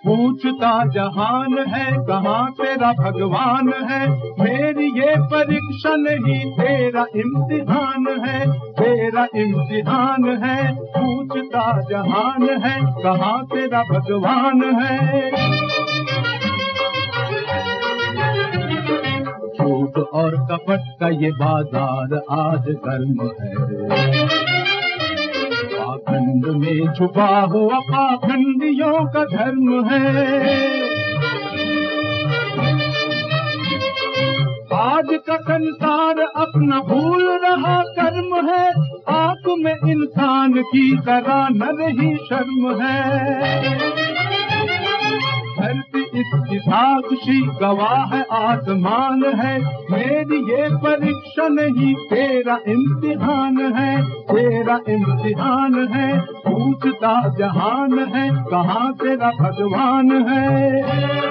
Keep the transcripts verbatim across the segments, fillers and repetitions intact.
पूछता जहान है कहाँ तेरा भगवान है, मेरी ये परीक्षा नहीं तेरा इम्तिहान है, तेरा इम्तिहान है। पूछता जहान है कहाँ तेरा भगवान है। झूठ और कपट का ये बाजार आज गर्म है, पाखंड में छुपा हुआ पाखंडियों का धर्म है। आज का संसार अपना भूल रहा कर्म है, आंख में इंसान की तरह न रही शर्म है। धरती इसकी साक्षी गवाह है आसमान है, मेरी ये परीक्षा नहीं तेरा इम्तिहान है, तेरा इम्तिहान है। पूछता जहान है कहाँ तेरा भगवान है।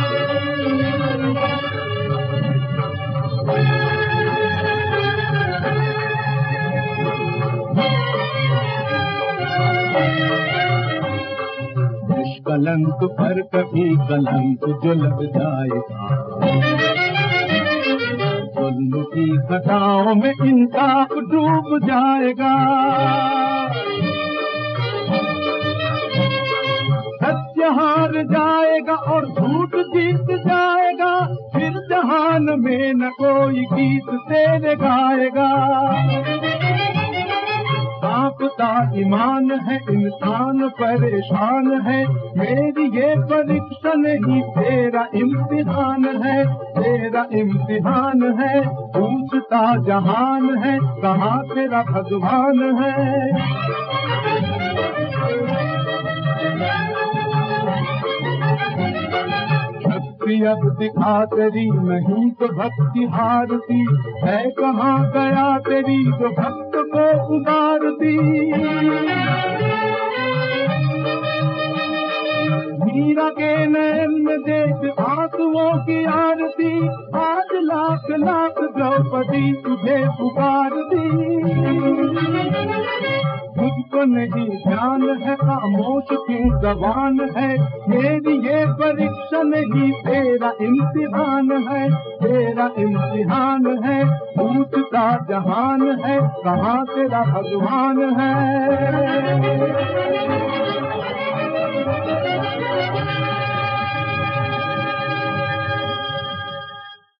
कलंक पर कभी कलंक जो लग जाएगा, जुल्म की खटाओं में इंसाफ डूब जाएगा। सत्य हार जाएगा और झूठ जीत जाएगा, फिर जहान में न कोई गीत तेरे गाएगा। कांपता ईमान है इंसान परेशान है, मेरी ये परीक्षा नहीं तेरा इम्तिहान है, तेरा इम्तिहान है। पूछता जहान है कहाँ तेरा भगवान है। अब दिखा तेरी नहीं तो भक्ति हारती है, कहाँ गया तेरी जो भक्त को उबारती। मीरा के नैन में देख आंसुओं की आरती, आज लाख लाख द्रौपदी तुझे पुकारती। मुझको नहीं ध्यान है खामोश क्यों जबान है, मेरी ये परीक्षा नहीं तेरा इम्तिहान है, तेरा इम्तिहान है। पूछता जहान है कहाँ तेरा भगवान है।